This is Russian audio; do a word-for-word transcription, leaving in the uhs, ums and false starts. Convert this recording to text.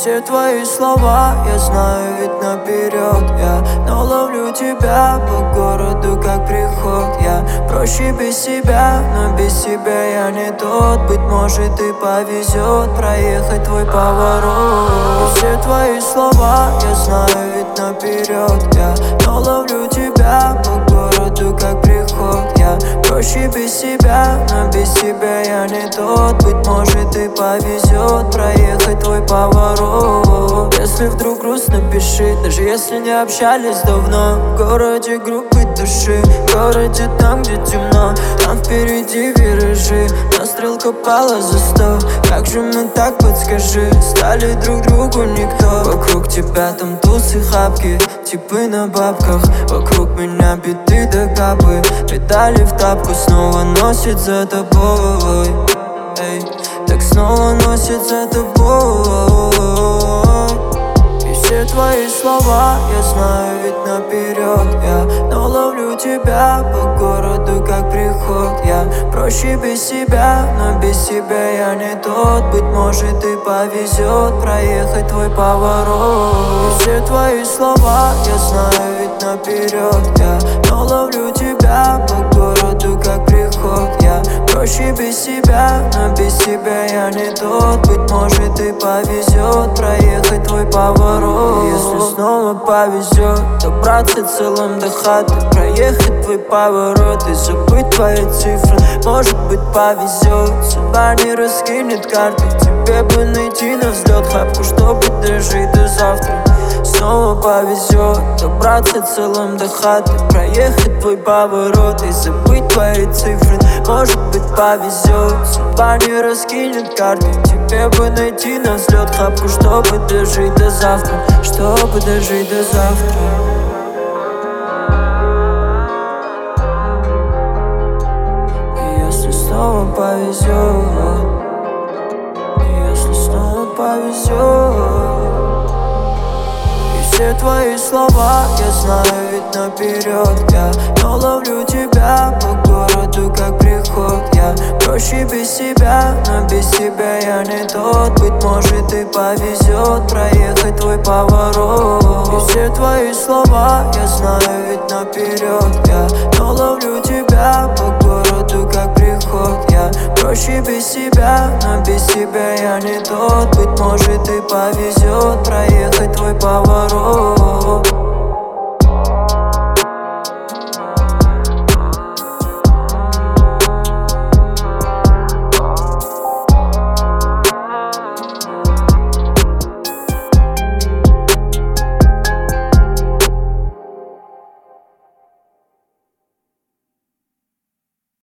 все твои слова я знаю ведь наперед я, но ловлю тебя по городу как приход. Я проще без себя, но без себя я не тот. Быть может и повезет проехать твой поворот. И все твои слова я знаю ведь наперед я, но ловлю тебя по городу как приход. Я проще без себя, но без себя я не тот. Быть может и повезет проехать твой поворот. Если вдруг грустно, пиши, даже если не общались давно. В городе группы души, в городе там, где темно. Там впереди виражи, но стрелка пала за сто. Как же мы так, подскажи, стали друг другу никто. Вокруг тебя там тусы, хапки, типы на бабках. Вокруг меня биты да капы, педали в тапку снова носит за тобой. Эй, так снова носит за тобой. И все твои слова я знаю ведь наперед я, но ловлю тебя по городу как приход. Я проще без себя, но без себя я не тот. Быть может и повезет проехать твой поворот. И все твои слова я знаю ведь наперед я, но ловлю тебя по городу как приход. Я проще без себя, но без себя я не тот. Быть может и повезет проехать твой поворот. Если снова повезет добраться целым до хаты, проехать твой поворот и забыть твои цифры. Может быть повезет, судьба не раскинет карты. Тебе бы найти на взлет хапку, чтобы дожить до завтра. Снова повезет добраться целым до хаты, проехать твой поворот и забыть твои цифры. Может быть повезет, судьба не раскинет карты. Тебе бы найти на взлет хапку, чтобы дожить до завтра, чтобы дожить до завтра. И если снова повезет, и если снова повезет. Все твои слова я знаю ведь наперед я, но ловлю тебя по городу как приход. Я проще без себя, но без себя я не тот. Быть может и повезет проехать твой поворот. И все твои слова я знаю ведь наперед я, но ловлю тебя по городу как приход. Я проще без себя, но без себя я не тот. Быть может и повезет проехать твой поворот.